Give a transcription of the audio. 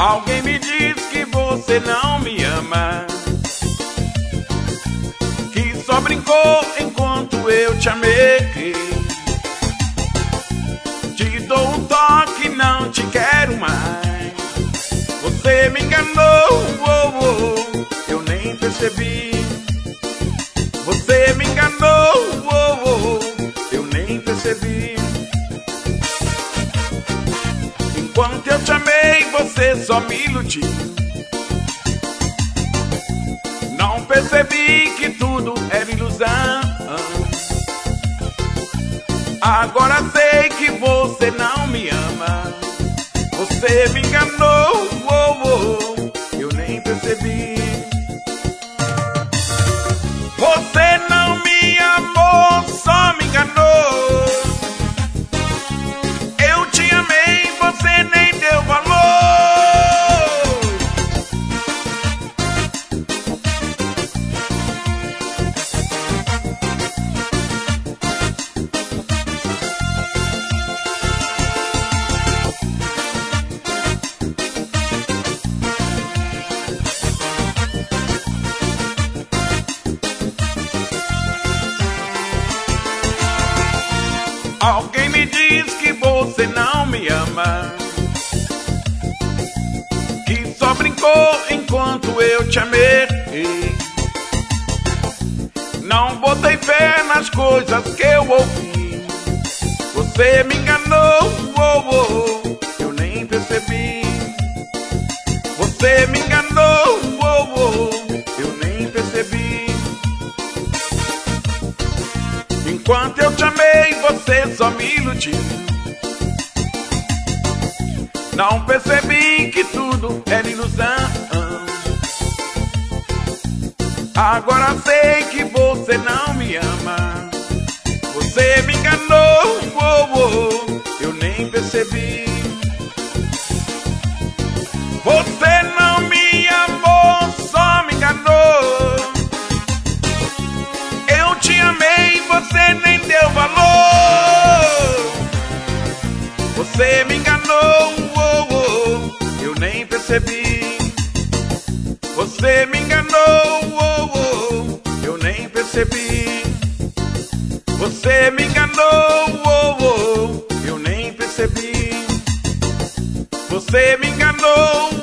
Alguém me diz que você não me ama, que só brincou enquanto eu te amei. Te dou um toque, não te quero mais. Você me enganou, eu nem percebi. Você me enganou, eu nem percebi. Enquanto eu te amei, você só me iludiu. Não percebi que tudo era ilusão. Agora sei que você não me ama. Você me enganou, eu nem percebi. Você não me amou, só me enganou. Eu te amei, você nem deu valor. Alguém me diz que você não me ama, que só brincou enquanto eu te amei. Não botei fé nas coisas que eu ouvi. Você me enganou, eu nem percebi. Você me enganou, eu nem percebi. Enquanto eu te amei, você só me iludiu. Não percebi que tudo era ilusão. Agora sei que você não me ama. Você me enganou, eu nem percebi. Você não me amou, só me enganou. Eu te amei, você nem deu valor. Você me enganou, eu nem percebi. Você me enganou, eu nem percebi. Você me enganou, eu nem percebi. Você me enganou.